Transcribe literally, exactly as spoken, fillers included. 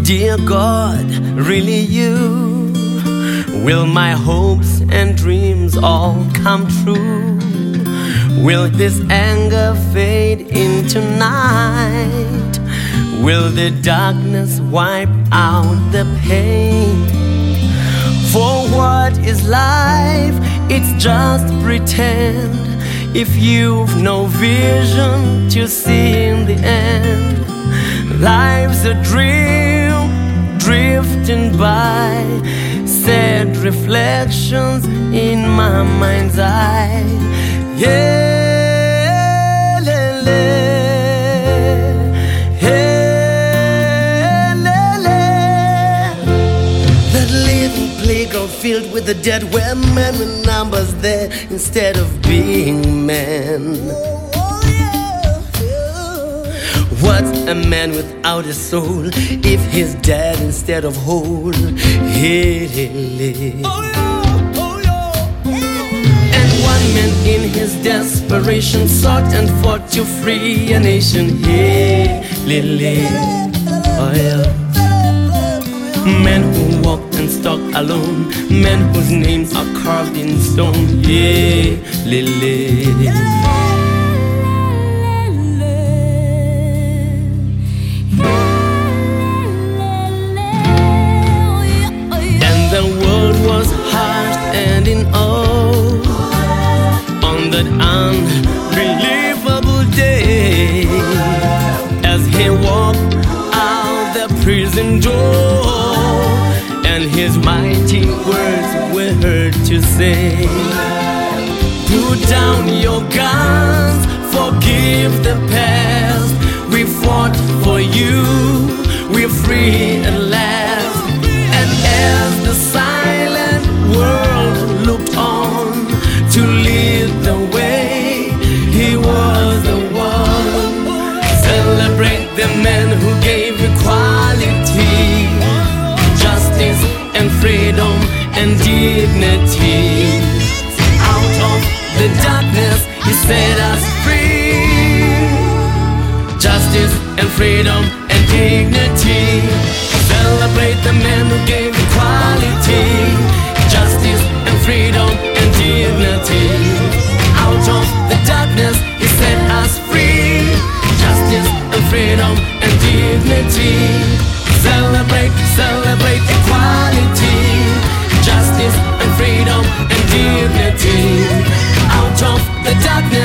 Dear God, really you? Will my hopes and dreams all come true? Will this anger fade into night? Will the darkness wipe out the pain? For what is life? It's just pretend. If you've no vision to see in the end, life's a dream drifting by, sad reflections in my mind's eye. Yeah, le, le, yeah, le, le. That little playground filled with the dead, where men with numbers there instead of being men. What's a man without a soul if he's dead instead of whole? Hey, hey, hey. And one man in his desperation sought and fought to free a nation. Hey, Lily. Oh, yeah. Men who walk and stalk alone, men whose names are carved in stone. Yeah, Lily. The world was harsh and in awe on that unbelievable day, as he walked out the prison door, and his mighty words were heard to say, put down your guns, forgive the past. We fought for you, we're free at last. And as the silent world looked on to lead the way, he was the one. Celebrate the man who gave equality, justice and freedom and dignity. Out of the darkness he set us free, justice and freedom and dignity. Celebrate the man who gave equality, justice and freedom and dignity. Out of the darkness he set us free, justice and freedom and dignity. Celebrate, celebrate equality, justice and freedom and dignity. Out of the darkness